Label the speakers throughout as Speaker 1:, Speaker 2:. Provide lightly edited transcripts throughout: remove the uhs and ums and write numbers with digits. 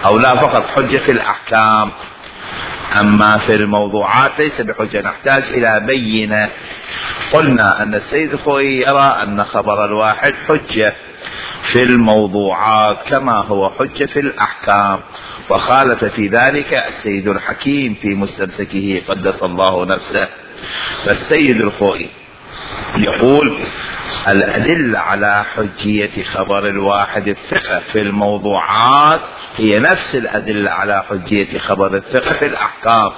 Speaker 1: أو لا فقط حجة في الأحكام. أما في الموضوعات ليس بحجة، نحتاج إلى بينة. قلنا أن السيد الخوئي يرى أن خبر الواحد حجة في الموضوعات كما هو حجة في الأحكام، وخالف في ذلك السيد الحكيم في مستمسكه قدس الله نفسه. فالسيد الخوئي يقول الأدلة على حجية خبر الواحد الثقة في الموضوعات هي نفس الأدلة على حجية خبر الثقة في الأحكام.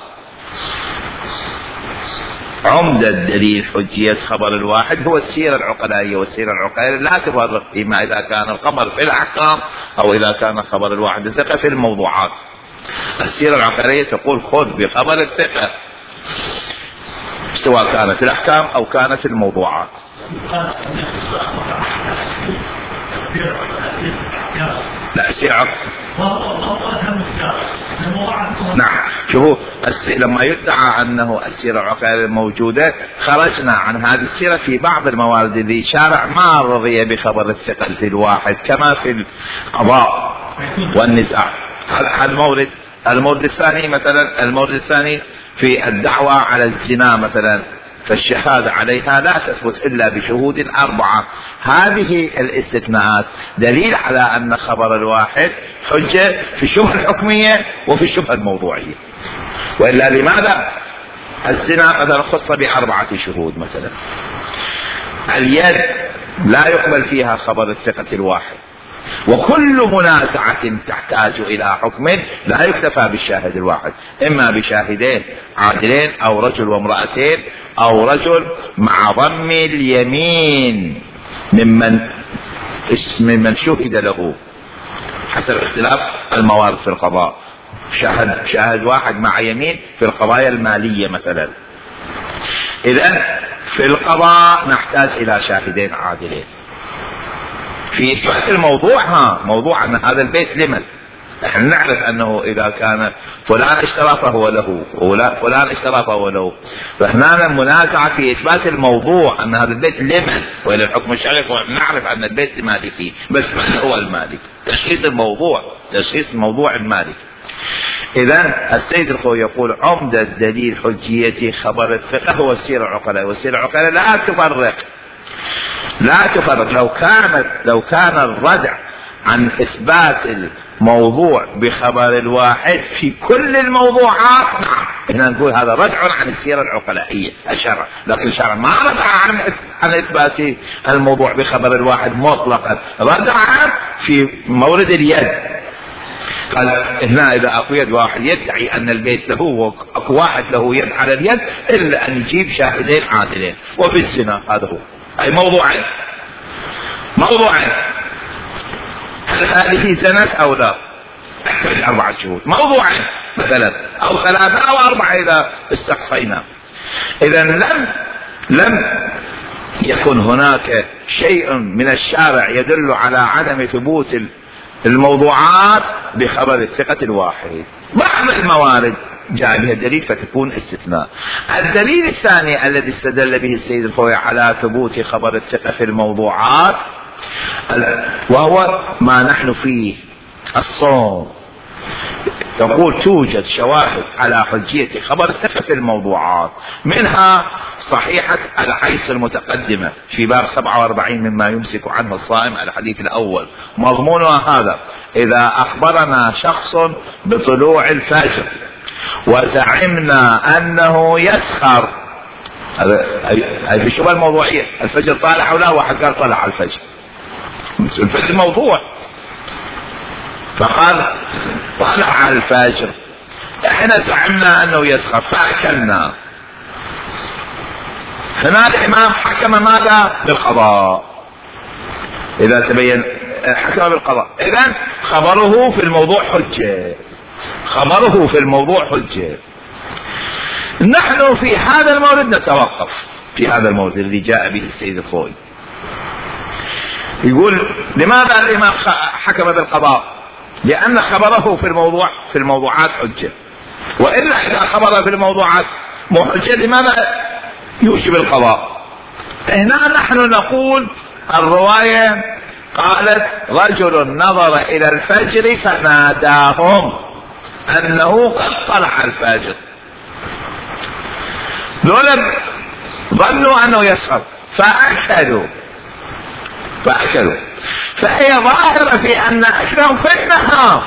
Speaker 1: عمدة دليل حجية خبر الواحد هو السيرة العقلائية، والسيرة العقلائية لا تفرق فيما إذا كان الخبر في الأحكام أو إذا كان خبر الواحد الثقة في الموضوعات. السيرة العقلائية تقول خذ بخبر الثقة سواء كانت في الأحكام أو كانت في الموضوعات. لا السيرة نعم. شوفوا لما يدعى أنه السيرة العقلائية موجودة، خرجنا عن هذه السيرة في بعض الموارد اللي شارع ما رضي بخبر الثقة في الواحد، كما في القضاء والنزاع. المورد الثاني مثلا، المورد الثاني في الدعوة على الزنا مثلا، فالشهادة عليها لا تثبت إلا بشهود 4. هذه الاستثناءات دليل على أن خبر الواحد حجة في الشبهة الحكمية وفي الشبهة الموضوعية. وإلا لماذا الزنا مثلا خص ب4 شهود مثلا؟ اليد لا يقبل فيها خبر الثقة الواحد، وكل منازعة تحتاج إلى حكم لا يكتفى بالشاهد الواحد، إما بشاهدين عادلين أو رجل وامرأتين أو رجل مع ضم اليمين ممن شهد له، حسب اختلاف الموارد في القضاء. شاهد واحد مع يمين في القضايا المالية مثلا. إذن في القضاء نحتاج إلى شاهدين عادلين. في إثبات الموضوع موضوع أن هذا البيت لمن، نحن نعرف أنه إذا كان فلان اشترى فهو له فلان اشترى فهو له، فهنا المنازعة في إثبات الموضوع أن هذا البيت لمن، وإلى الحكم الشرعي نعرف أن البيت مالكي، بس من هو المالك؟ تشخيص الموضوع المالك. إذن السيد الخوئي يقول عمدة دليل حجية خبر الثقة هو السيرة العقلائية، والسيرة العقلائية لا تفرق. لو كان الردع عن إثبات الموضوع بخبر الواحد في كل الموضوعات، نعم هنا نقول هذا ردع عن السيرة العقلائية الشرع، لكن الشرع ما ردع عن إثبات الموضوع بخبر الواحد مطلقا، ردع في مورد اليد. قال هنا إذا أكو يد واحد يدعي أن البيت له وأكو واحد له يد على اليد إلا أن يجيب شاهدين عادلين. وفي الزنا هذا هو أي موضوعين. هل هذه زنت أو لا؟ تحتاج 4 شهود. موضوعين مثلا أو 3 أو 4 إذا استقصينا. إذا لم يكن هناك شيء من الشارع يدل على عدم ثبوت الموضوعات بخبر الثقة الواحد. بعض الموارد جاء بها دليل فتكون استثناء. الدليل الثاني الذي استدل به السيد الخوئي على ثبوت خبر الثقة في الموضوعات وهو ما نحن فيه، الصوم. يقول توجد شواهد على حجية خبر الثقة في الموضوعات، منها صحيحة الحيث المتقدمة في باب 47 مما يمسك عنه الصائم، الحديث الأول مضمونها هذا: إذا أخبرنا شخص بطلوع الفجر وزعمنا أنه يسخر، هذا في الشبهة الموضوعية، الفجر طالع ولا واحد قال طلع الفجر، الفجر موضوع، فقال طلع الفجر، احنا زعمنا انه يسخر فاكلنا. هنا الامام حكم ماذا؟ بالقضاء. اذا تبين حكم بالقضاء، اذن خبره في الموضوع حجة. نحن في هذا المورد نتوقف، في هذا المورد الذي جاء به السيد الخوئي. يقول لماذا الامام حكم بالقضاء؟ لأن خبره في الموضوعات حجة، وإلا إذا خبر في الموضوعات مو حجة لماذا يوجب القضاء؟ هنا نحن نقول الرواية قالت رجل نظر إلى الفجر فناداهم أنه قد طلع الفجر. ذولا ظنوا أنه يسخر فأكلوا فهي ظاهرة في أن أكلهم في النهار.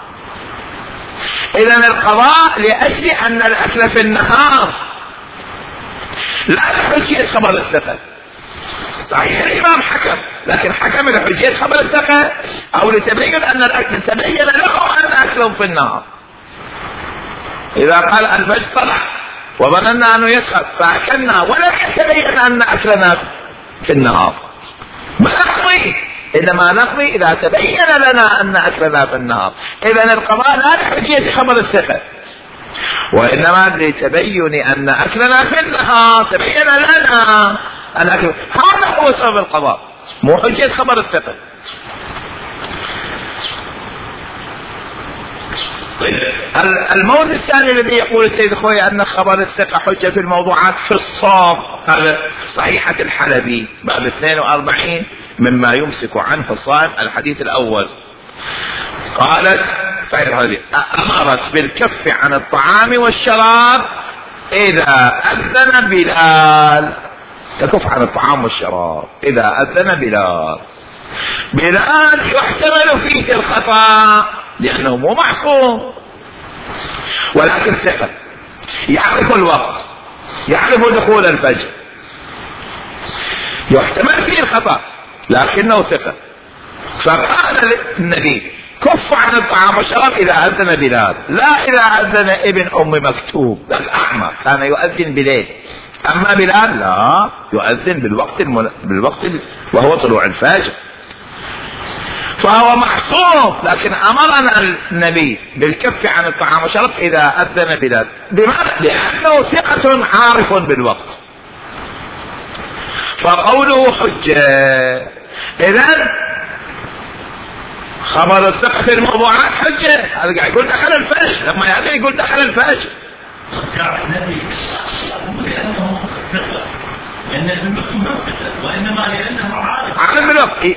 Speaker 1: إذن القضاء لأجل أن الأكل في النهار لا لحجية خبر الثقة. صحيح الإمام حكم، لكن حكم لحجية خبر الثقة أو لتبين أن الأكل تبين له أن أكلهم في النهار. إذا قال الفجر طلع وظننا أنه يسخر فأكلنا ولم يتبين أن أكلنا في النهار ما نقضي، إنما نقضي إذا تبين لنا أن أكلنا في النهار. إذن القضاء لا لحجية خبر الثقة وإنما لتبين أن أكلنا في النهار، تبين لنا أن أكل. هذا هو سبب القضاء، مو حجية خبر الثقة. المورد الثاني الذي يقول السيد خوي أن خبر الثقة حجة في الموضوعات في الصوم، هذا صحيحة الحلبي باب 42 مما يمسك عنه الصائم الحديث الأول. قالت صحيح هذه أمرت بالكف عن الطعام والشراب إذا أذن بلال. تكف عن الطعام والشراب إذا أذن بلال. بلال يحتمل فيه الخطأ لأنه مو معصوم ولكن ثقة، يعرف الوقت، يعرف دخول الفجر، يحتمل فيه الخطأ لكنه ثقة. فقال النبي كف عن الطعام والشراب إذا أذن بلال، لا إذا أذن ابن أم مكتوم الأعمى كان يؤذن بليل، أما بلال لا يؤذن بالوقت وهو طلوع الفجر، فهو محصور. لكن أمرنا النبي بالكف عن الطعام والشراب إذا أذن بلال. لماذا؟ لأنه ثقة عارف بالوقت، فقوله حجة. إذن خبر الثقة في الموضوعات حجة. هذا قاعد يقول دخل الفجر، لما يأذن يقول دخل الفجر.
Speaker 2: وإنما لأنه
Speaker 1: عارف بالوقت.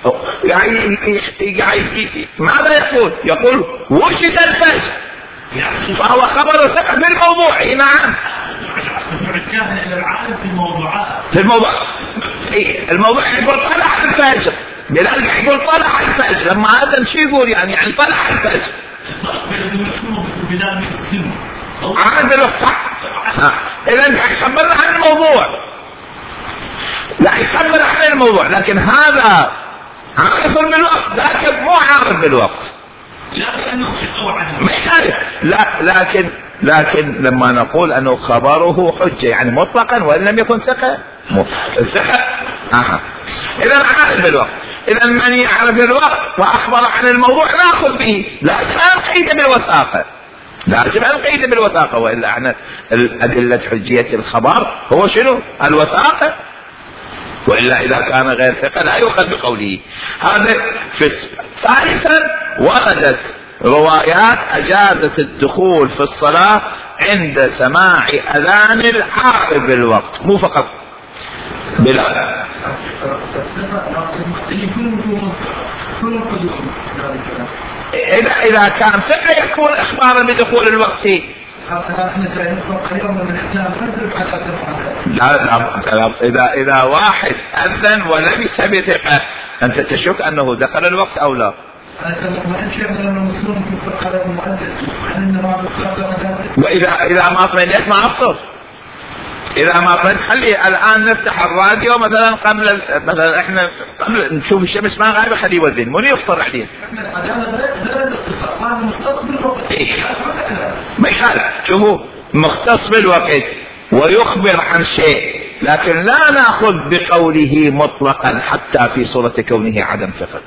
Speaker 1: ماذا يقول؟ يقول وجد الفجر، فهو خبر ثقة في الموضوع. نعم
Speaker 2: في الموضوعات
Speaker 1: الموضوع يقول طلع الفجر، بلال يقول طلع الفجر. لما هذا شو يقول يعني طلع الفجر عن بالوقت صح. إذن يخبرنا عن الموضوع، لا يخبر عن الموضوع، لكن هذا عارف بالوقت لكن مو عارف بالوقت. لكن لما نقول انه خبره حجة يعني مطلقا وان لم يكن ثقة ثقة. اذا عارف بالوقت. اذا من يعرف الوقت واخبر عن الموضوع ناخذ به، لازم نقيد بالوثاقة، لازم نقيد بالوثاقة، والا احنا الادلة حجية الخبر هو شنو؟ الوثاقة، وإلا إذا كان غير ثقة لا يؤخذ بقوله. هذا ثالثا وردت روايات أجازت الدخول في الصلاة عند سماع أذان العارف بالوقت، مو فقط بلا. إذا كان ثقة يكون إخبارا بدخول الوقت. لا إذا واحد أذن ولبس بثقة أنت تشك أنه دخل الوقت أو لا؟ وإذا ما طمئنت ما أفطر. إذا ما طمئنت خلي الآن نفتح الراديو مثلا مثلا إحنا قبل نشوف الشمس ما غايبة خليه يوذن مو يفطر عليه. ما يخالف، شوفوا مختص بالوقت ويخبر عن شيء، لكن لا نأخذ بقوله مطلقا حتى في صورة كونه عدم ثقة.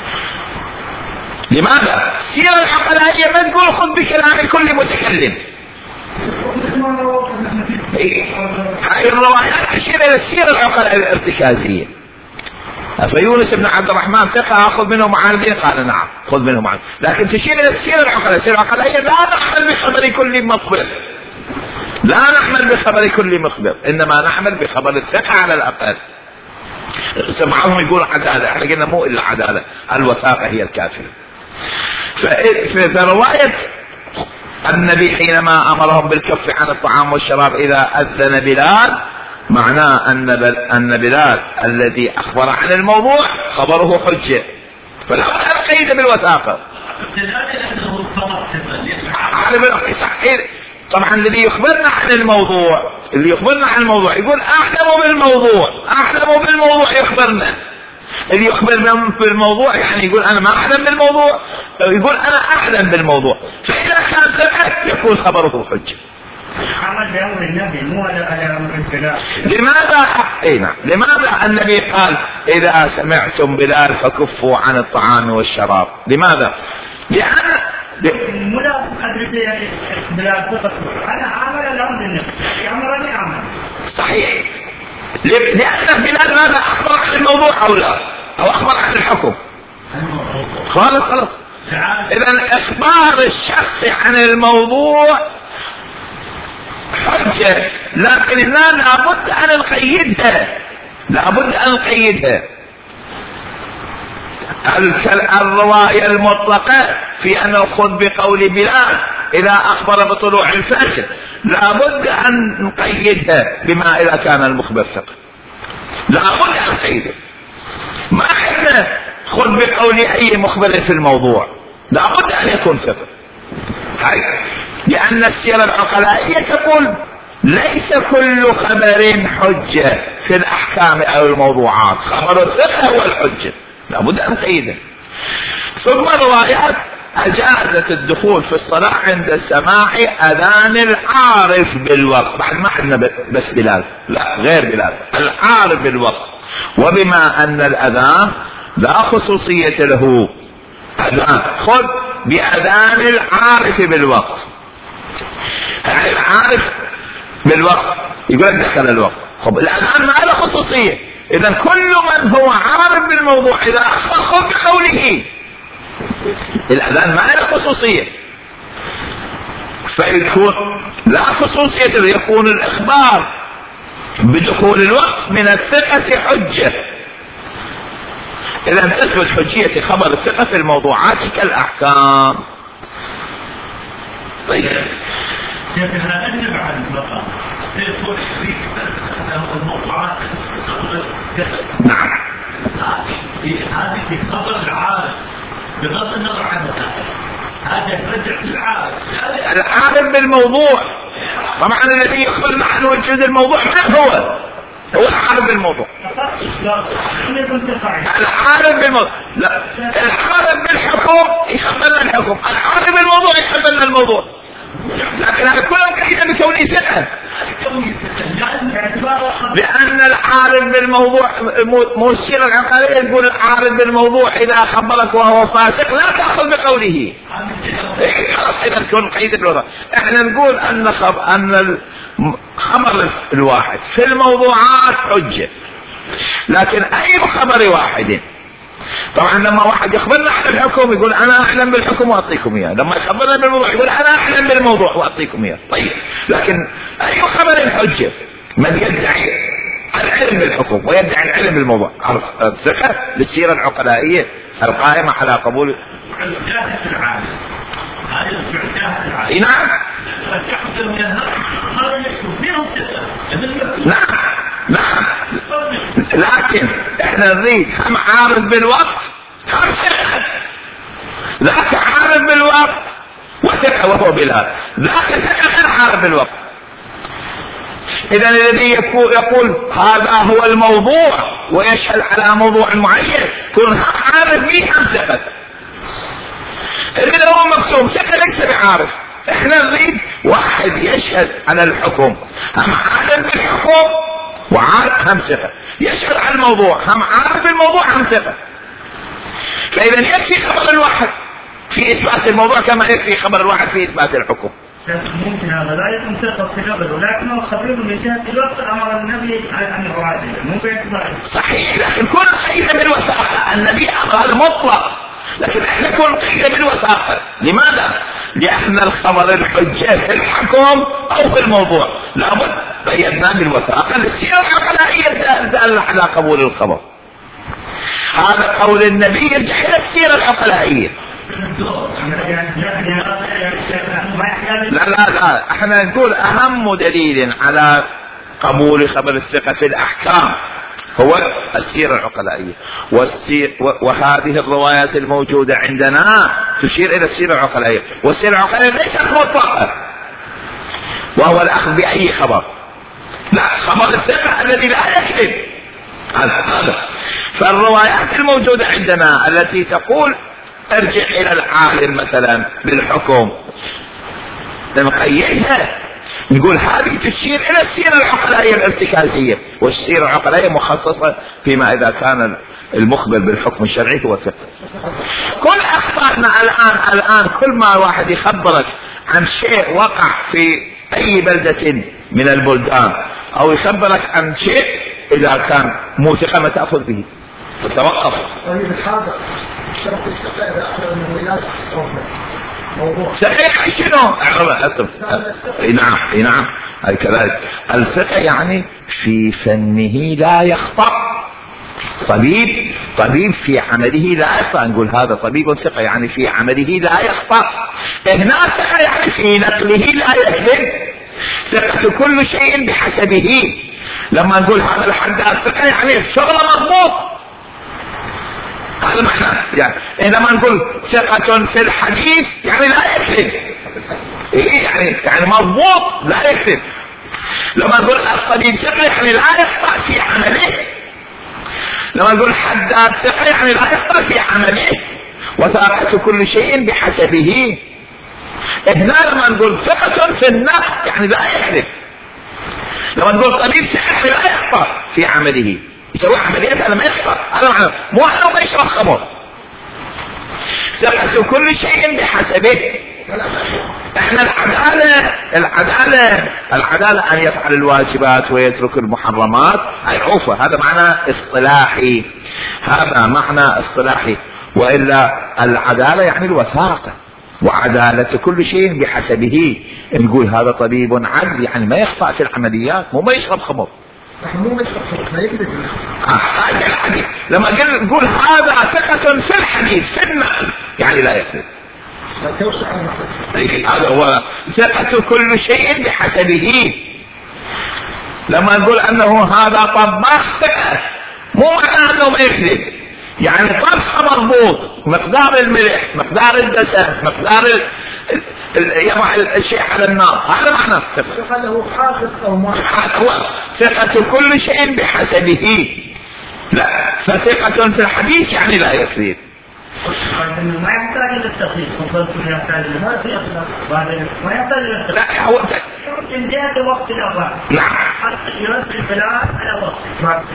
Speaker 1: لماذا؟ السيرة العقلائية ما تقول خذ بكلام كل متكلم. هذه الروايات تشير إلى السيرة العقلائية الارتكازية. فيونس بن عبد الرحمن ثقة أخذ منه معاندين، قال نعم خذ منه معاندين، لكن تشير إلى السيرة العقلائية. السيرة العقلائية لا نحمل بخبر كل مخبر، لا نحمل بخبر كل مخبر، إنما نحمل بخبر الثقة على الأقل. بعضهم يقول عدالة، احنا قلنا مو الا عدالة، الوثاقة هي الكافية. في رواية النبي حينما امرهم بالكف عن الطعام والشراب اذا اذن بلال، معناه ان بلال الذي اخبر عن الموضوع خبره حجة، فلا بد ان نقيد بالوثاقة. طبعا الذي يخبرنا عن الموضوع يقول اعلم بالموضوع يخبرنا. اللي يخبرنا بالموضوع يعني يقول انا ما اعلم بالموضوع، يقول انا اعلم بالموضوع، فاذا كان ثبت يكون خبره حجة.
Speaker 2: عمل بأمر النبي مو على أمر البلاد.
Speaker 1: لماذا النبي قال إذا سمعتم بلال فكفوا عن الطعام والشراب؟ لماذا؟ لأن
Speaker 2: مناسب أدري بلال فقط أنا عمل الأمر النبي أمرني عمل.
Speaker 1: صحيح، لأن بلال ماذا أخبر عن الموضوع أو لا، أو أخبر عن الحكم؟ خلاص. إذا إخبار الشخص عن الموضوع حجة، لكن لابد أن نقيدها. الرواية المطلقة في أن نأخذ بقول بلال إذا أخبر بطلوع الفجر لابد أن نقيدها بما إذا كان المخبر ثقة، لابد أن نقيدها. ما احنا خذ بقول أي مخبر في الموضوع، لابد أن يكون ثقة. لأن السيرة العقلائية تقول ليس كل خبر حجة في الأحكام أو الموضوعات، خبر الثقة هو الحجة، لابد أن نقيده. ثم الروايات أجازت الدخول في الصلاة عند سماع أذان العارف بالوقت، بعد ما احنا بس بلال، لا غير بلال، العارف بالوقت. وبما أن الأذان لا خصوصية له، أذان خذ بأذان العارف بالوقت، يعني العارف بالوقت يقول لك دخل الوقت. خب الأذان ما له خصوصية، إذا كل من هو عارف بالموضوع إذا أخذ بقوله، الأذان ما له خصوصية، فيكون لا خصوصية، يكون الإخبار بدخول الوقت من الثقة حجة. إذا تثبت حجية خبر الثقة في الموضوعات كالأحكام. طيب
Speaker 2: شيخنا أجب عن المقام سيكون شريك الموضوعات.
Speaker 1: نعم،
Speaker 2: هذه في خبر العارف بغض النظر عن هذا يرجع
Speaker 1: العارف بالموضوع. طبعا الذي يخبرنا عن وجود الموضوع من هو العارف بالموضوع. العارف بالموضوع، لا العارف بالحكم يخبرنا الحكم، العارف بالموضوع يخبرنا الموضوع، لكن هذا كله كيف بكونه ثقة، لأن العارف بالموضوع مو السيرة العقلية تقول العارف بالموضوع إذا خبرك وهو فاسق لا تأخذ بقوله. خلاص إذا تكون قيد اللغة. احنا نقول أن خبر الواحد في الموضوعات حجة، لكن أي خبر واحد، طبعا لما واحد يخبرنا عن الحكم يقول انا اعلم بالحكم واعطيكم اياه، لما يخبرنا بالموضوع يقول انا اعلم بالموضوع واعطيكم اياه. طيب لكن اي خبر الحجة؟ من يدعي العلم بالحكم ويدعي العلم بالموضوع. عرف الثقة للسيرة العقلائية القائمة على قبول نعم نعم، لكن احنا نريد هم عارف بالوقت هم ثقة، ذاك عارف بالوقت وثقة وهو بلال، ذاك ثقة غير عارف بالوقت. اذا الذي يقول هذا هو الموضوع ويشهد على موضوع معين يكون هم عارف به هم ثقة. إذا هو مقسوم ثقة ليس بعارف، احنا نريد واحد يشهد على الحكم هم عارف بالحكم وعارف هم ثقة، يشهد على الموضوع هم عارف الموضوع هم ثقة. فإذا يكفي خبر الواحد في إثبات الموضوع كما يكفي خبر الواحد في إثبات الحكم.
Speaker 2: ممكن هذا لا يكون ثقة في قبله، لكنه خبير من جهة الوقت أمر النبي عن الرواية ممكن يتبع.
Speaker 1: صحيح، لكن كون قيد بالوثاقة، النبي أمر المطلق، لكن احنا كون قيد بالوثاقة. لماذا؟ لأن الخبر الحجة في الحكم أو في الموضوع. لابد قيدنا بالوثائق السيرة العقلائية دالة على قبول الخبر. هذا قول النبي يرجع إلى السيرة العقلائية. لا احنا نقول أهم دليل على قبول خبر الثقة في الأحكام هو السيرة العقلائية، وهذه الروايات الموجودة عندنا تشير إلى السيرة العقلائية، والسيرة العقلائية ليست مطلقة وهو الأخذ بأي خبر، لا، خبر الثقة الذي لا يكذب هذا. فالروايات الموجودة عندنا التي تقول ارجع إلى العالم مثلا بالحكم نقيدها، نقول هذه تشير إلى السيرة العقلائية الارتكازية، والسيرة العقلائية مخصصة فيما إذا كان المخبر بالحكم الشرعي هو ثقة. كل أخبارنا الآن كل ما واحد يخبرك عن شيء وقع في أي بلدة من البلدان أو يخبرك عن شيء إذا كان مو ثقة ما تأخذ به وتوقف. صحيح شنو؟ نعم هاي كذلك. الثقة يعني في فنه لا يخطأ، طبيب في عمله لا يخطأ، نقول هذا طبيب ثقة يعني في عمله لا يخطأ. هنا ثقة يعني في نقله لا يكذب، ثقة كل شيء بحسبه. لما نقول هذا الحداد ثقة يعني شغله مضبوط، هذا معنى. يعني لما نقول ثقة في الحديث يعني لا يكذب، يعني مضبوط لا يكذب. لما نقول الطبيب ثقة يعني لا يخطأ في عمله. لما نقول حداد ثقة يعني لا يخطأ في عمله، وثقة كل شيء بحسبه. هنا لما نقول ثقة في النقل يعني لا يكذب. لما نقول طبيب ثقة يعني لا يخطأ في عمله، يسوي عمليات على ما يخطأ، هذا معنى مو أنه ما يشرب خمر. ثقة كل شيء بحسبه. احنا العدالة ان يفعل الواجبات ويترك المحرمات عوفة، هذا معنى اصطلاحي، هذا معنى اصطلاحي. وإلا العدالة يعني الوثاقة، وعدالة كل شيء بحسبه. نقول هذا طبيب عدل يعني ما يخطأ في العمليات، مو ما يشرب خمر. لما نقول هذا ثقة في الحديث في النقل يعني لا يكذب، هذا هو ثقة كل شيء بحسبه. لما نقول انه هذا طباخ ثقة مو معنى انه ما يكذب، يعني طبخه مضبوط، مقدار الملح، مقدار الدسم، مقدار يضع الشيء على النار، هذا معنى ثقة. له حافظ او ما ثقة كل شيء بحسبه. لا، فثقة في الحديث يعني لا يكذب.
Speaker 2: ما يحتاج الى التخصيص، ما يحتاج
Speaker 1: لا هو
Speaker 2: من جهة وقت الأربعة.
Speaker 1: نعم.
Speaker 2: يرسل البلاء على وقت.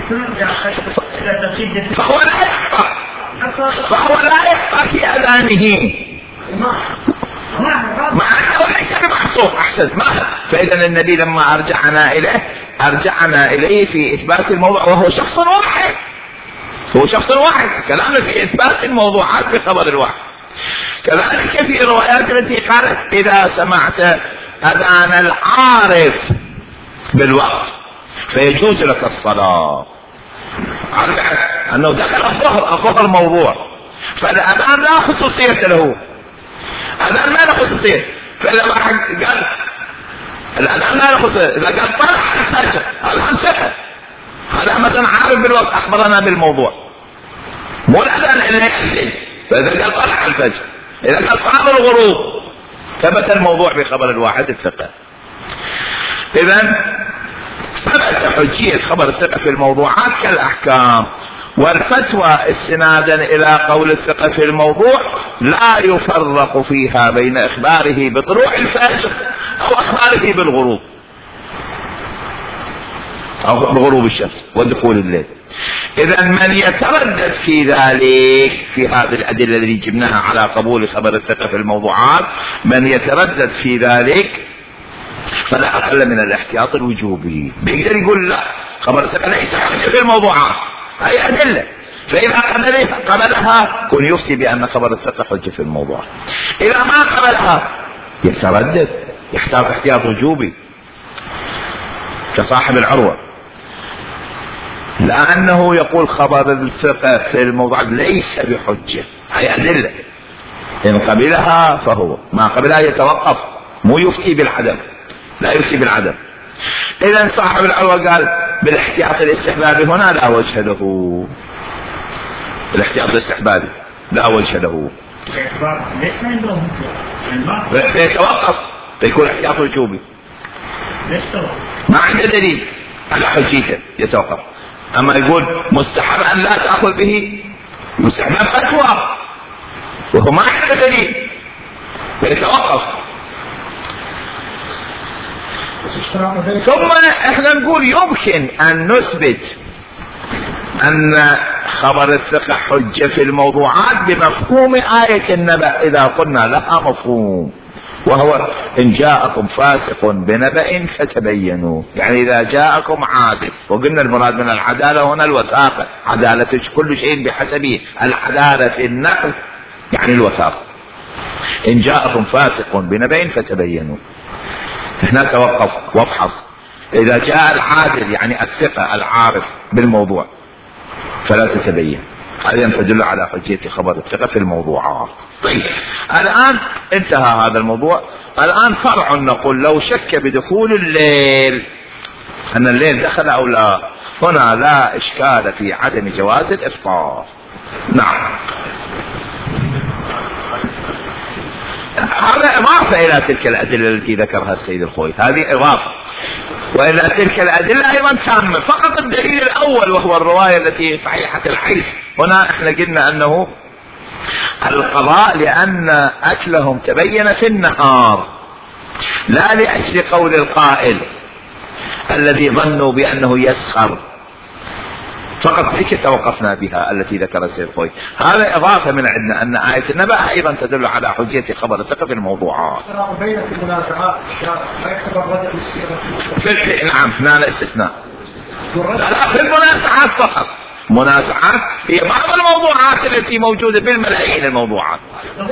Speaker 1: فهو لا يخطأ في أذانه. مع أنه ليس بمحصور. أحسن. فإذا النبي لما أرجعنا إليه في إثبات الموضوع وهو شخص واحد. هو شخص واحد. كلامنا في إثبات الموضوعات بخبر الواحد. كذلك في الروايات التي قالت إذا سمعت أذان العارف بالوقت فيجوز لك الصلاة. عارف أنه دخل الظهر موضوع، فالأذان لا خصوصية له، الأذان ما له خصوصية. فإذا واحد قال الأذان ما له خصوصية، إذا قال طلع الفجر الآن سكت، هذا مثلا عارف بالوقت أخبرنا بالموضوع، مو الأذان إلا يحدث. فإذا قال طلع الفجر، إذا قال صار الغروب، ثبت الموضوع بخبر الواحد الثقة. إذن ثبت حجية خبر الثقة في الموضوعات كالأحكام. والفتوى استنادا إلى قول الثقة في الموضوع لا يفرق فيها بين إخباره بطلوع الفجر أو إخباره بالغروب أو بغروب الشمس ودخول الليل. إذا من يتردد في ذلك في هذه الأدلة التي جبناها على قبول خبر الثقة في الموضوعات، من يتردد في ذلك فلا أقل من الاحتياط الوجوبي. بيقدر يقول لا، خبر الثقة ليس حجة في الموضوعات، هي أدلة، فإذا قبلها كن يفتي بأن خبر الثقة حجة في الموضوع. إذا ما قبلها يتردد، يحتاج احتياط وجوبي كصاحب العروة، لأنه يقول خبر الثقة في الموضوع ليس بحجة، هي أدلة، إن قبلها فهو، ما قبلها يتوقف، مو يفتي بالعدم، لا يفتي بالعدم. إذا صاحب العروة قال بالاحتياط الاستحبابي هنا لا وجه له، الاحتياط الاستحبابي لا وجه له،
Speaker 2: ليش ما عندهم
Speaker 1: فيتوقف، فيكون احتياط وجوبي،
Speaker 2: ليش
Speaker 1: ما عنده دليل على حجيته يتوقف. أما يقول مستحب أن لا تأخذ به، مستحب فتوى وهو ما عنده دليل فيتوقف. ثم احنا نقول يمكن ان نثبت ان خبر الثقة حجة في الموضوعات بمفهوم آية النبأ إذا قلنا لها مفهوم، وهو إن جاءكم فاسق بنبأ فتبينوا، يعني إذا جاءكم عادل، وقلنا المراد من العدالة هنا الوثاقة، عدالة كل شيء بحسبه، العدالة في النقل يعني الوثاقة. إن جاءكم فاسق بنبأ فتبينوا، هنا توقف وافحص. إذا جاء العادل يعني الثقة العارف بالموضوع فلا تتبين، هذا تدل على حجية خبر الثقة في الموضوعات. طيب الآن انتهى هذا الموضوع. الآن فرع نقول لو شك بدخول الليل أن الليل دخل أو لا، هنا لا إشكال في عدم جواز الإفطار. نعم، هذا إضافة إلى تلك الأدلة التي ذكرها السيد الخوي، هذه إضافة، وإلى تلك الأدلة أيضا تامة. فقط الدليل الأول وهو الرواية التي صحيحة الحيث، هنا احنا قلنا أنه القضاء لأن أكلهم تبين في النهار، لا لأجل قول القائل الذي ظنوا بأنه يسخر، فقط هيك توقفنا بها التي ذكر السيد الخوي. هذا إضافة من عندنا أن آية النبأ أيضا تدل على حجية خبر الثقة في الموضوعات.
Speaker 2: بين المنازعات لا يعتبر رجع الاستئناف.
Speaker 1: نعم، هنا استثناء، لا في المنازعات فقط. منازعات هي بعض الموضوعات التي موجودة بالملايين الموضوعات.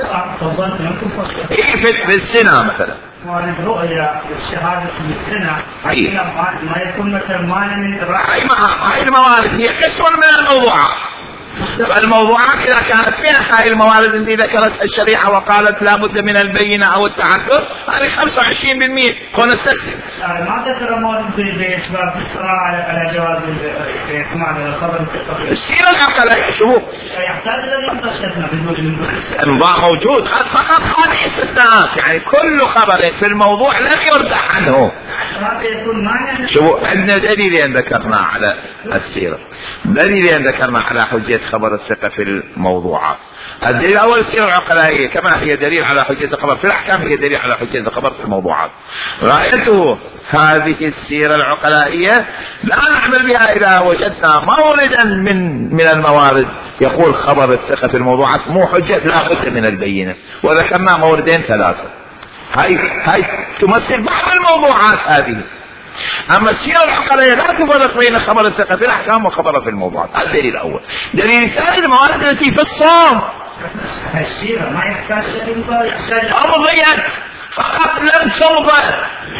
Speaker 1: في السنة مثلا
Speaker 2: رؤيا الشهادة في السنة ما يكون مثلا مانع من
Speaker 1: هاي الموارد هي قسم من الموضوعات. فالموضوعات إذا كانت فيها هاي الموارد التي ذكرتها الشريعة وقالت لا بد من البينة أو التعذر، هذه 25% كون السلسل.
Speaker 2: ما ذكر موارد بإثبات الصراع على جواز الاحتمال الخبر
Speaker 1: السيرة العقلية شوف
Speaker 2: يحتاج الذي انتشرنا
Speaker 1: انضاء موجود فقط، هذه استثناءات، يعني كل خبر في الموضوع لا يرجع عنه. شوف عندنا دليلين ذكرنا على السيرة، دليلين ذكرنا على حجية خبر الثقة في الموضوعات. الدليل الأول السيرة العقلائية كما هي دليل على حجية الخبر في الأحكام، هي دليل على حجية الخبر في الموضوعات. غايته هذه السيرة العقلائية لا نعمل بها إذا وجدنا موردا من الموارد يقول خبر الثقة في الموضوعات مو حجة، لا بد من البينة، وذكرنا موردين ثلاثة. هاي تمثل بعض الموضوعات هذه. أما السيرة العقلية لا تفرق بين خبر الثقة في الأحكام وخبر في الموضوعات. هذا الدليل الأول. دليل الثاني الموارد التي في الصوم.
Speaker 2: السيرة ما يحتاج
Speaker 1: أمضيت فقط لم تمضى،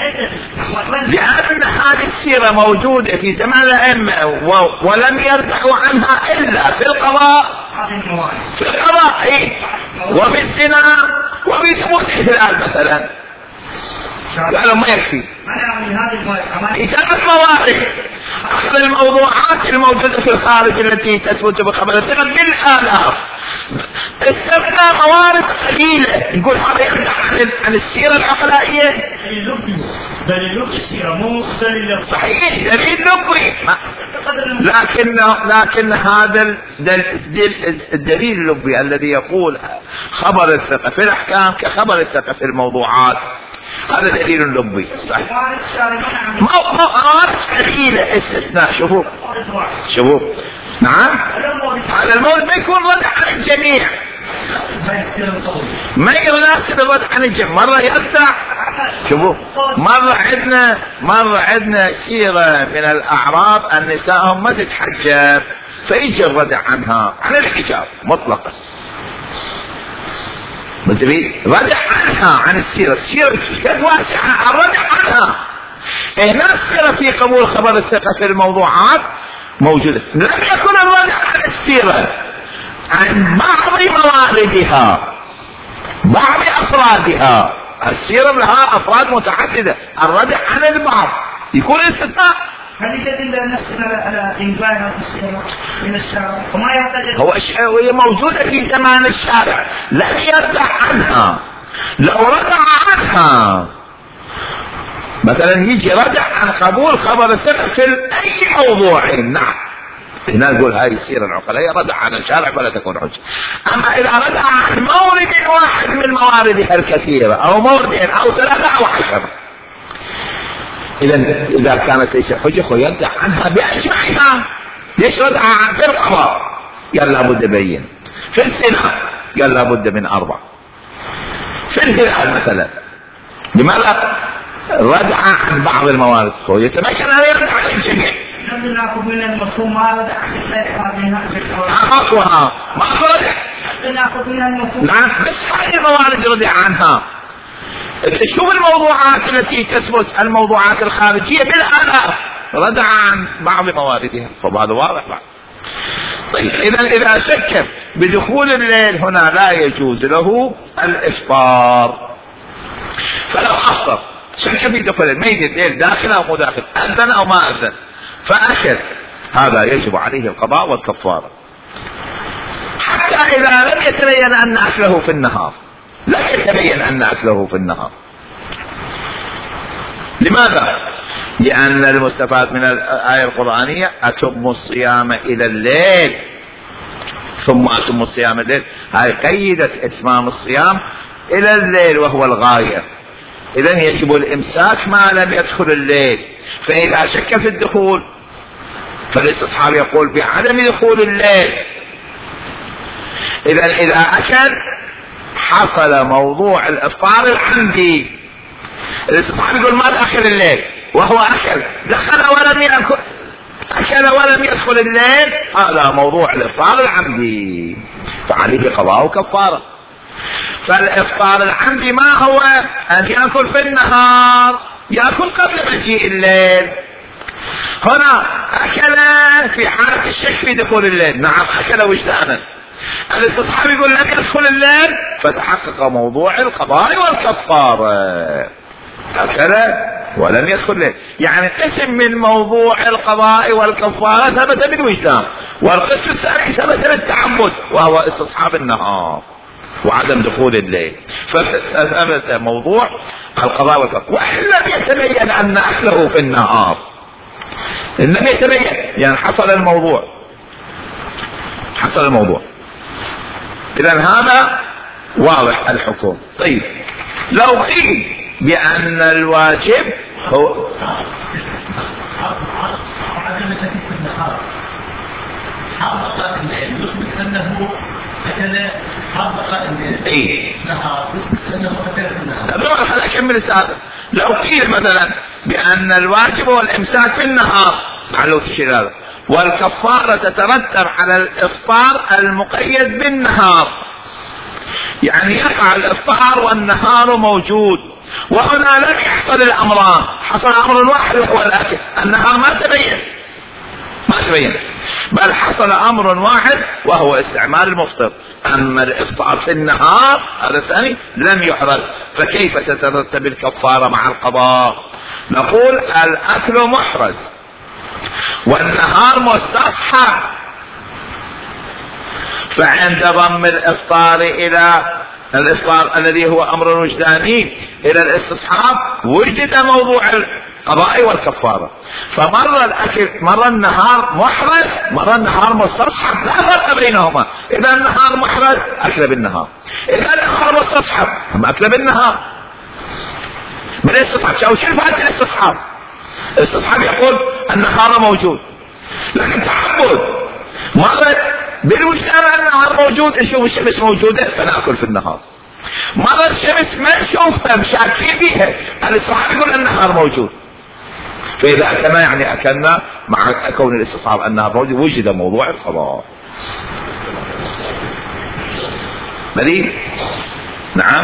Speaker 1: لأن هذه السيرة موجودة في زمان الأئمة ولم يرجعوا عنها إلا في القضاء، في القضاء وفي الزنا وفي ثبوت الاحتلال مثلا. قالوا ما يكفي إجابة موارد. أخذ الموضوعات الموجودة في الخارج التي تثبت بخبر الثقة بالآلاف، استثنى موارد قليلة. نقول هذا يرجع عن السيرة العقلائية.
Speaker 2: دليل السيرة مو دليل
Speaker 1: صحيح، دليل لبي، لكن هذا الدليل اللبي الذي يقول خبر الثقة في الأحكام كخبر الثقة في الموضوعات، هذا دليل لبي صحيح. موارد قليلة استثناء. شوفوا نعم، هذا الموت ما يكون رد عن الجميع، ما يناسب الرد عن الجميع. مرة يرتع. شوفوا مرة عندنا سيرة من الأعراب أن نسائهم ما تتحجب، فيجي الردع عنها عن الحجاب مطلقا. ردع عنها، عن السيرة. السيرة كانت واسعة، الردع عنها. هنا السيرة في قبول خبر الثقة في الموضوعات موجودة. لم يكن الردع عن السيرة عن بعض مواردها، بعض أفرادها. السيرة لها أفراد متعددة، الردع عن البعض يكون استثناء.
Speaker 2: هل يدل النص على إنجاز السيرة من الشارع وما يحتاج؟
Speaker 1: هي موجودة في زمان الشارع، لم يردع عنها. لو ردع عنها مثلا يجي ردع عن قبول خبر الثقة في أي موضوع، نعم هنا نقول هاي السيرة العقلية ردع عن الشارع فلا تكون حجة. أما إذا ردع عن مورد واحد من مواردها الكثيرة أو موردين أو 3 أو 10، إذا كانت ليس حجة ويردع عنها بأجمعها. ليش ردع عن في الخبر؟ قال لابد بين. في الزنا قال لابد من 4. في الهلال مثلا لماذا ردع عن بعض الموارد؟ هو يتمكن أن يردع عن الجميع.
Speaker 2: ناخذ من المفهوم ما ردع
Speaker 1: أقوى ما ردع.
Speaker 2: ناخذ من المفهوم.
Speaker 1: نعم بس هذه الموارد ردع عنها. شوف الموضوعات التي تثبت، الموضوعات الخارجية بالآلاف ردع عن بعض مواردها، فهذا واضح بعض. طيب إذا شك بدخول الليل هنا لا يجوز له الإفطار. فلو أفطر شك في دخول الليل داخل أو مداخل، أذن أو ما أذن، فأكل، هذا يجب عليه القضاء والكفارة. حتى إذا لم يتبين أن أكله في النهار، لم يتبين أن أكله في النهار. لماذا؟ لأن المستفاد من الآية القرآنية أتم الصيام إلى الليل، ثم أتم الصيام الليل، هاي قيدت إتمام الصيام إلى الليل وهو الغاية. إذن يجب الإمساك ما لم يدخل الليل. فإذا شك في الدخول فالاستصحاب يقول بعدم دخول الليل. إذا أكل حصل موضوع الإفطار العمدي. الاستصحاب يقول ما دخل الليل وهو أكل، دخل ولم يأكل، أكل ولم يدخل الليل، هذا موضوع الإفطار العمدي، فعليه قضاء وكفارة. فالإفطار العمدي ما هو أن يأكل في النهار، يأكل قبل مجيء الليل. هنا أكل في حالة الشك في دخول الليل، نعم أكل وجدانا. الاستصحاب يقول لم يدخل الليل، فتحقق موضوع القضاء والكفارة. أكل ولم يدخل الليل، يعني قسم من موضوع القضاء والكفارة ثبت بالوجدان، والقسم الثاني ثبت بالتعبد وهو استصحاب النهار وعدم دخول الليل. فثبت موضوع القضاء والكفارة. وإن لم يتبين أن أكله في النهار، إن لم يتبين يعني حصل الموضوع. إذن هذا واضح الحكم. طيب لو قيل بأن الواجب هو
Speaker 3: يثبت أنه أكل
Speaker 1: خلينا أكمل السؤال. لو قيل مثلا بأن الواجب هو الإمساك في النهار، على الشيء هذا، والكفارة تترتب على الإفطار المقيد بالنهار، يعني يقع الإفطار والنهار موجود، وهنا لم يحصل الأمران، حصل أمر واحد وهو الأكل. النهار ما تبين، بل حصل أمر واحد وهو استعمال المفطر. أما الإفطار في النهار هذا الثاني لم يحرز، فكيف تترتب الكفارة مع القضاء؟ نقول الأكل محرز والنهار مستصحب، فعند ضم الإفطار إلى الإفطار الذي هو أمر وجداني إلى الاستصحاب وجد موضوع القضاء والكفارة. فمر الأكل، مر النهار محرز، مر النهار مستصحب، لا فرق بينهما. إذا النهار محرز أكل بالنهار، إذا النهار مستصحب أكل بالنهار. بالاستصحاب شو فائدة الاستصحاب؟ الاستصحاب يقول النهار موجود، لكن تعبد مرة بالوجدان النهار موجود، نشوف الشمس موجودة فنأكل في النهار. مرة الشمس ما نشوفها مشاكين بيها، الاستصحاب يقول النهار موجود. فإذا أكلنا يعني أكلنا مع كون الاستصحاب النهار موجود، وجد موضوع القضاء. بديل نعم.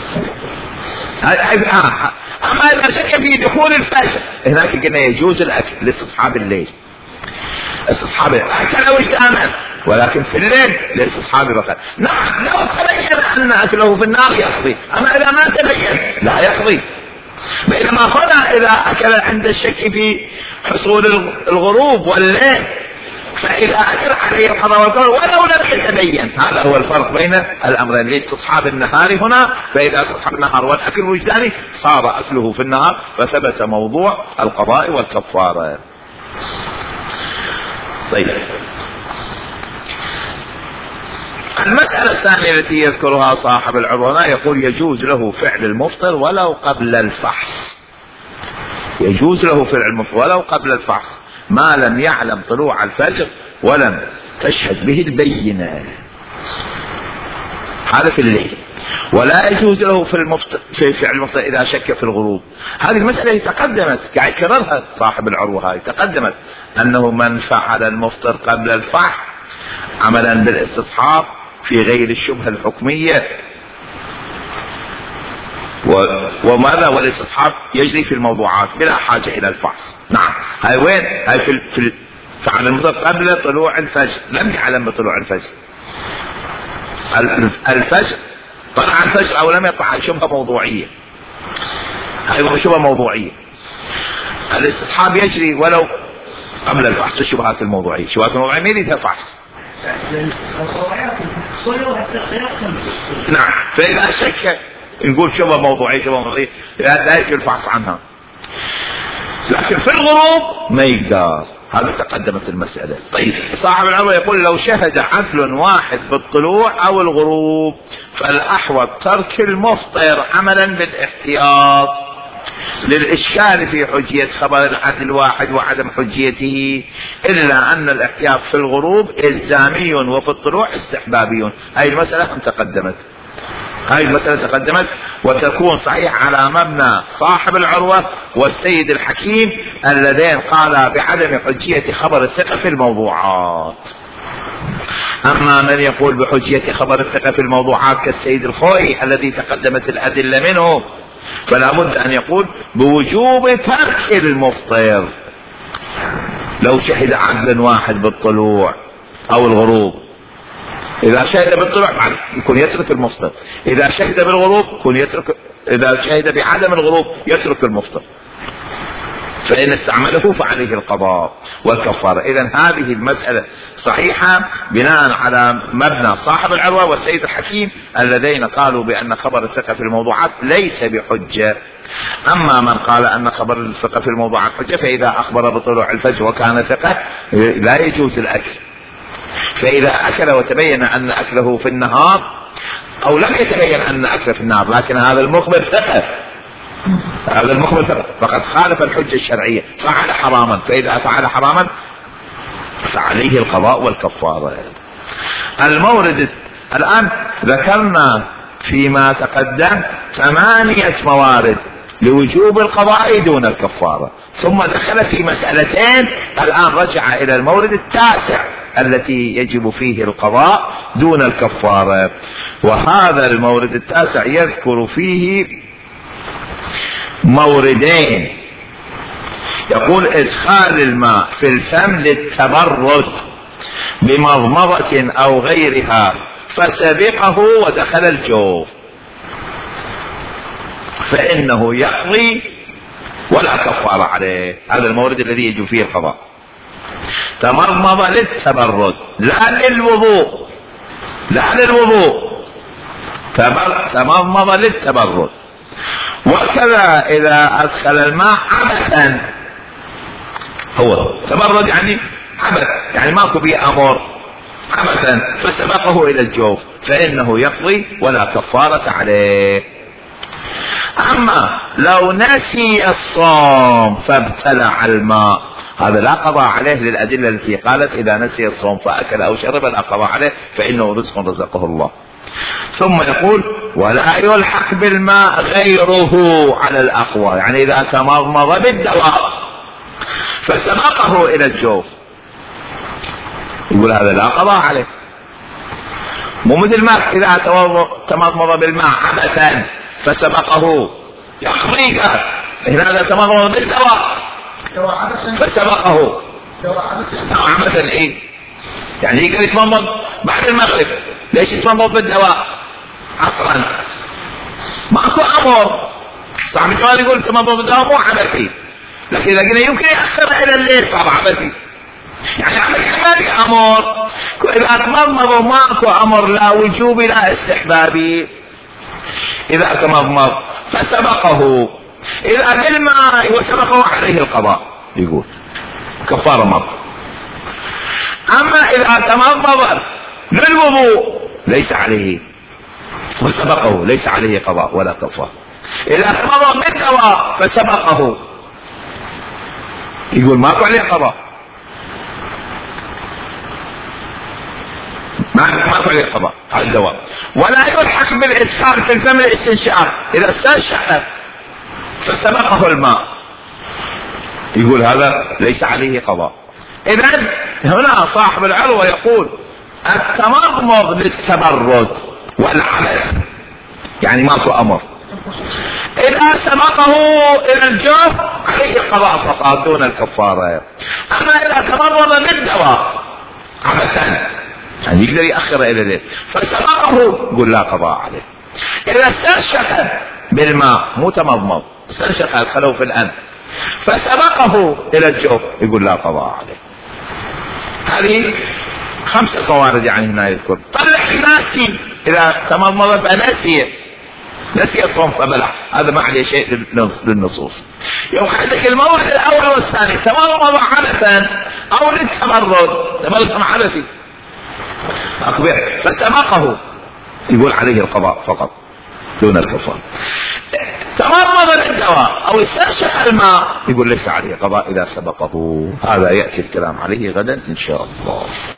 Speaker 1: أما إذا شك في دخول الفجر هناك قلنا يجوز الأكل لاستصحاب الليل، استصحاب أكل وجدانا، ولكن في الليل لاستصحاب البقاء. نعم لو تبين أن أكله في النار يقضي، أما إذا ما تبين لا يقضي. بينما هنا إذا أكل عند الشك في حصول الغروب والليل فإذا أكل عليه القضاء والقدر ولو لم يتبين. هذا هو الفرق بين الأمرين، لاستصحاب النهار هنا، فإذا استصحاب النهار والأكل وجداني صار أكله في النهار فثبت موضوع القضاء والكفارة. طيب المسألة الثانية التي يذكرها صاحب العروة يقول يجوز له فعل المفطر ولو قبل الفحص، يجوز له فعل المفطر ولو قبل الفحص ما لم يعلم طلوع الفجر ولم تشهد به البينة، هذا في الليل. ولا يجوز له في فعل المفطر إذا شك في الغروب. هذه المسألة تقدمت قاعد يكررها صاحب العروة، هاي تقدمت أنه من فعل المفطر قبل الفحص عملا بالاستصحاب في غير الشبهة الحكمية وماذا والاستصحاب يجري في الموضوعات بلا حاجة إلى الفحص. نعم هاي وين؟ هاي في فعل المفطر قبل طلوع الفجر، لم يعلم بطلوع الفجر، الفجر طلع الفجر أو لم يطلع، شبهة موضوعية، هاي شبهة موضوعية. الاستصحاب يجري ولو قبل الفحص. الشبهات الموضوعية، الشبهات الموضوعية ما يريدها فحص. نعم فإذا شك نقول شبهة موضوعية، شبهة موضوعية لا يجب الفحص عنها، لكن في الغروب ما يقدر. هذا تقدمت المسألة. طيب صاحب العروة يقول لو شهد عدل واحد بالطلوع أو الغروب فالأحوط ترك المفطر عملا بالاحتياط للإشكال في حجية خبر العدل الواحد وعدم حجيته، إلا أن الاحتياط في الغروب إلزامي وفي الطلوع استحبابي. هذه المسألة تقدمت، هذه المسألة تقدمت وتكون صحيح على مبنى صاحب العروة والسيد الحكيم اللذين قالا بعدم حجية خبر الثقة في الموضوعات. أما من يقول بحجية خبر الثقة في الموضوعات كالسيد الخوئي الذي تقدمت الأدلة منه فلا بد أن يقول بوجوب ترك المفطر لو شهد عدل واحد بالطلوع أو الغروب. إذا شهد بالطلوع يكون يترك المفطر، إذا شهد بالغروب يكون يترك، إذا شهد بعدم الغروب يترك المفطر، فإن استعمله فعليه القضاء والكفارة. إذن هذه المسألة صحيحة بناء على مبنى صاحب العروة والسيد الحكيم اللذين قالوا بأن خبر الثقة في الموضوعات ليس بحجة. أما من قال أن خبر الثقة في الموضوعات حجة فإذا أخبر بطلوع الفجر وكان ثقة لا يجوز الأكل، فإذا أكل وتبين أن أكله في النهار أو لم يتبين أن أكله في النهار لكن هذا المخبر ثقة، هذا المخبر ثقة فقد خالف الحجة الشرعية فعل حراما، فإذا فعل حراما فعليه القضاء والكفارة. المورد الآن ذكرنا فيما تقدم 8 موارد لوجوب القضاء دون الكفارة، ثم دخل في مسألتين الآن رجع إلى المورد 9 التي يجب فيه القضاء دون الكفارة. وهذا المورد 9 يذكر فيه موردين، يقول إدخال الماء في الفم للتبرد بمضمضة أو غيرها فسبقه ودخل الجوف فإنه يقضي ولا كفارة عليه. هذا المورد الذي يجب فيه القضاء. تمضمض للتبرد لا للوضوء، لا للوضوء، تمضمض للتبرد. وكذا إذا أدخل الماء عبثا، هو تبرد يعني عبث يعني ماكو بيه أمر عبثا فسبقه إلى الجوف فإنه يقضي ولا كفارة عليه. أما لو نسي الصوم فابتلع الماء هذا لا قضاء عليه للأدلة التي قالت إذا نسي الصوم فأكل أو شرب لا قضاء عليه فإنه رزق رزقه الله. ثم يقول ولا يلحق بالماء غيره على الأقوى، يعني إذا تمضمض بالدواء فسبقه إلى الجوف يقول هذا لا قضاء عليه. مو مثل ما إذا تمضمض بالماء عبثا فسبقه يقضيك، هذا تمضمض بالدواء فسبقه عبثا. إيه يعني يقدر يتمضمض بعد المغرب، ليش يتمضمض بالدواء عصرا؟ ماكو أمر. صاحب السؤال يقول تمضمض بالدواء مو عبثي، لكن إذا قلنا يمكن يأخر إلى الليل صار عبثي. يعني ما في أمر، إذا تمضمض ماكو أمر لا وجوبي لا استحبابي. إذا تمضمض فسبقه، إذا بالماء وسبقه عليه القضاء يقول كفارة مضى. أما إذا تمضمض للوضوء ليس عليه وسبقه ليس عليه قضاء ولا كفارة. إذا تمضمض بالدواء فسبقه يقول ماكو عليه قضاء، ماكو عليه قضاء على الدواء. ولا يلحق بالإسهال في الفم الاستنشاق، إذا استنشق فسبقه الماء يقول هذا ليس عليه قضاء. إذن هنا صاحب العروة يقول التمضمض للتبرد والعبث يعني ماكو أمر. إذا سبقه إلى الجوف عليه القضاء فقط دون الكفارة. أما إذا تمضمض بالدواء عبثا يعني يقدر يأخر إلى الليل فسبقه يقول لا قضاء عليه. إذا استنشق بالماء مو تمضمض، استنشق الخلو في الأنف فسبقه إلى الجوف يقول لا قضاء عليه. هذه 5 قوارض يعني هنا يذكر. طلع ناسي، إذا تمضمض نسي الصوم فبلع، هذا ما عليه شيء للنصوص. يوم عندك المورد الأول والثاني تمضمض عبثا أو للتمرد، تمرد عبثي أكبر فسبقه يقول عليه القضاء فقط دون الكفارة. تمضمض للدواء أو استنشق الماء يقول ليس عليه قضاء إذا سبقه. هذا يأتي الكلام عليه غدا إن شاء الله.